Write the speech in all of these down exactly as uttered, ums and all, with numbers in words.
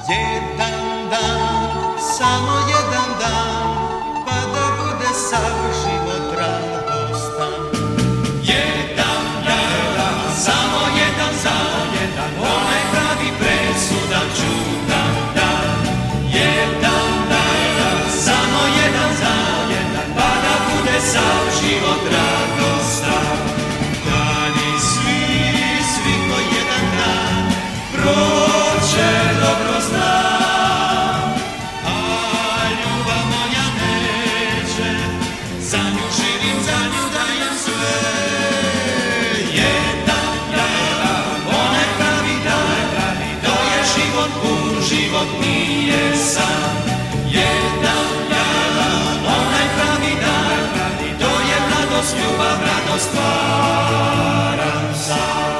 Jedan dan, samo jedan dan, pa da bude sav život radostan. Jedan dan, samo jedan dan, onaj pravi presudan čudan dan. Jedan dan, samo jedan dan, pa da bude sav život radostan. Dani svi, svi ko jedan dan, proće dobro znam, a ljubav moja neće, za nju živim, za nju dajem sve. Jedan dan, onaj pravi dan, to je život pun, život nije san. Jedan dan, onaj pravi dan, to je mladost, ljubav, radost, stvaran sam.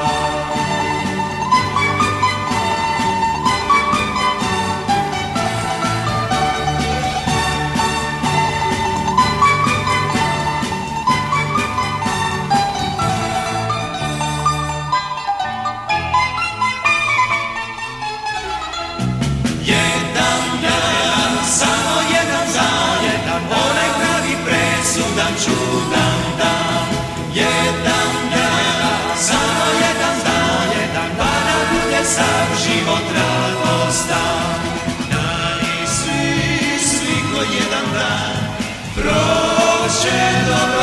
Čudan dan, jedan dan, samo jedan dan, pa da bude sav život radostan. Dani svi, svi ko jedan dan, proće dobro.